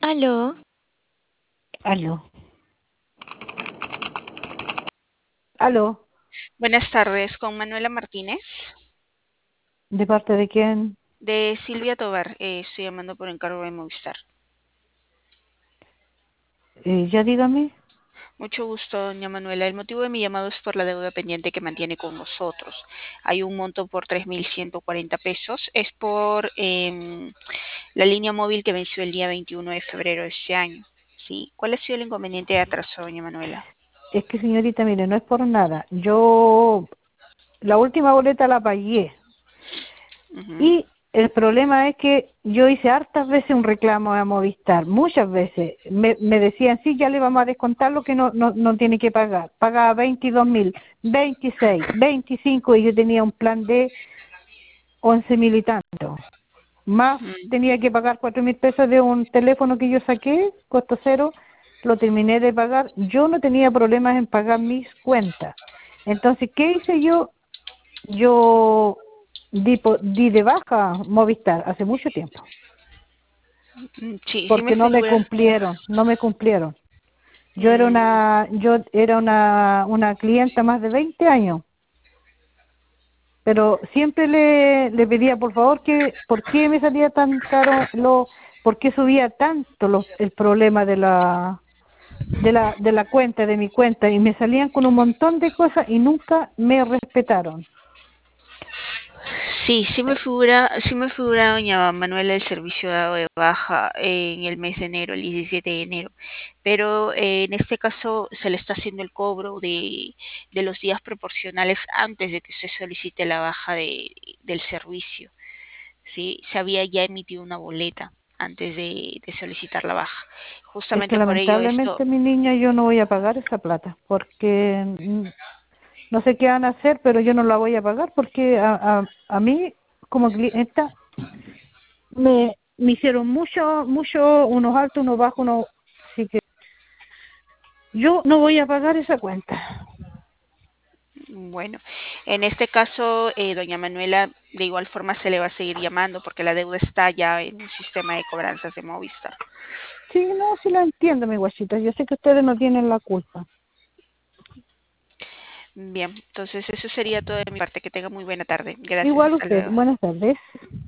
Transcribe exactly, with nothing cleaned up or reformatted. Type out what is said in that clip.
Aló, Aló, aló, buenas tardes con Manuela Martínez ¿de parte de quién? de Silvia Tobar. Eh, estoy llamando por encargo de Movistar. Eh, ya dígame. Mucho gusto, doña Manuela. El motivo de mi llamado es por la deuda pendiente que mantiene con nosotros. Hay un monto por tres mil ciento cuarenta pesos. Es por em, la línea móvil que venció el día veintiuno de febrero de este año. ¿Sí? ¿Cuál ha sido el inconveniente de atraso, doña Manuela? Es que señorita, mire, no es por nada. Yo la última boleta la pagué Ujú. y el problema es que yo hice hartas veces un reclamo a Movistar, muchas veces. Me, me decían, sí, ya le vamos a descontar lo que no, no, no tiene que pagar. Pagaba veintidós mil, veintiséis, veinticinco y yo tenía un plan de once mil y tanto. Más Mm, tenía que pagar cuatro mil pesos de un teléfono que yo saqué, costo cero, lo terminé de pagar. Yo no tenía problemas en pagar mis cuentas. Entonces, ¿qué hice yo? Yo di, po- di de baja Movistar hace mucho tiempo, mm, Sí, sí me porque no me figura. cumplieron, no me cumplieron. Yo era Mm, una, yo era una, una clienta más de veinte años, pero siempre le, le pedía por favor que, ¿por qué me salía tan caro lo, por qué subía tanto lo- el problema de la, de la, de la cuenta, de mi cuenta, y me salían con un montón de cosas y nunca me respetaron? Sí, sí me figura, sí me figura doña Manuela el servicio dado de baja en el mes de enero, el diecisiete de enero, pero eh, en este caso se le está haciendo el cobro de, de los días proporcionales antes de que usted solicite la baja de, del servicio, ¿sí? Se había ya emitido una boleta antes de, de solicitar la baja. Es que Justamente por ello esto. lamentablemente, mi niña, yo no voy a pagar esa plata, porque mm, no sé qué van a hacer, pero yo no la voy a pagar porque a, a, a mí, como clienta, me, me hicieron mucho, mucho, unos altos, unos bajos, unos, así que yo no voy a pagar esa cuenta. Bueno, en este caso, eh, doña Manuela, de igual forma se le va a seguir llamando porque la deuda está ya en un sistema de cobranzas de Movistar. Sí, no, sí la entiendo, mi guachita. Yo sé que ustedes no tienen la culpa. Bien, entonces eso sería todo de mi parte. Que tenga muy buena tarde. Gracias, Igual hasta usted. luego. Buenas tardes.